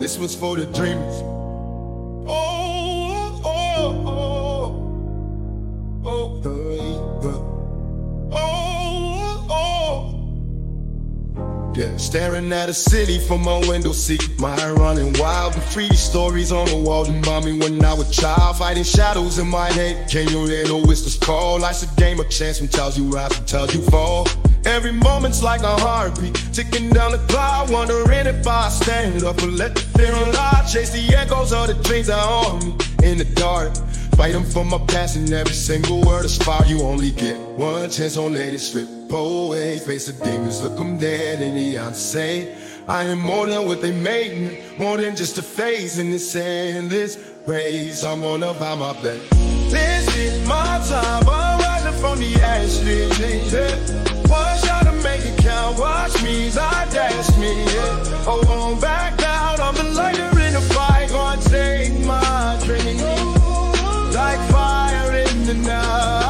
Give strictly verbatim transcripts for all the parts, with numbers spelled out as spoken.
This one's for the dreamers. Oh, oh, oh, oh, oh, oh, oh. Yeah, staring at a city from my window seat. My heart running wild and free. Stories on the wall remind me when I was a child. Fighting shadows in my head. Can you hear the whistles call? Life's a game of chance from tells you rise and tells you fall. Every moment's like a heartbeat, ticking down the clock, wondering if I stand up or let the fear unlock. Chase the echoes of the dreams that haunt me in the dark. Fighting for my passion, every single word is fire. You only get one chance, don't let it slip away. Face the demons, look them dead in the eyes, say I am more than what they made me, more than just a phase in this endless race. I'm gonna buy my bed. This is my time, I'm rising from the ashes, yeah. One shot to make it count, watch me as I dash me, yeah. Oh, won't back down, I'm the lighter in the fight. Gonna take my dream like fire in the night.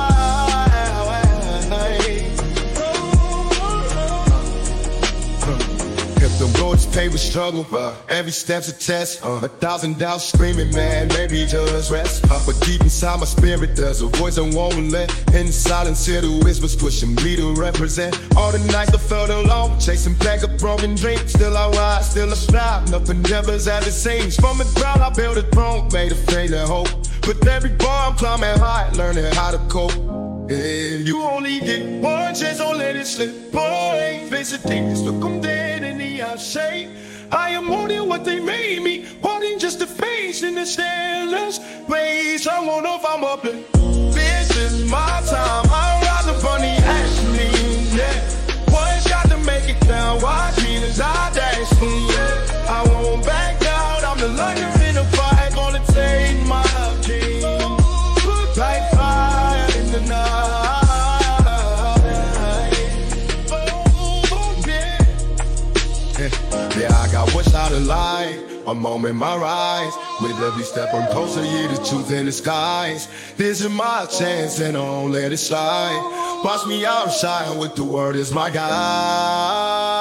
If the road's paved with struggle, uh, every step's a test. uh, A thousand doubts screaming, man, maybe just rest. uh, But deep inside my spirit there's a voice I won't let. In the silence hear the whispers pushing me to represent. All the nights I felt alone, chasing back a broken dream. Still I rise, still I strive, nothing ever's as it seems. From the ground I built a throne, made of faith and hope. With every bar I'm climbing high, learning how to cope. Yeah, you only get one chance, don't let it slip away. Face the demons, look them dead in the eye, shade. I am more than what they made me, more than just a face in the endless race. I won't know if I'm up there. This is my time, I'm rising from the ashes, yeah. One shot to make it down, watch me as I dash me, yeah. I won't back down, I'm the lighter in the fight. Gonna take my dream like fire in the night. Oh, yeah. Yeah, I got one shot of light, a moment my rise. With every step I'm closer, yeah, the truth in the skies. This is my chance and I won't let it slide. Watch me outshine with the word as my guide.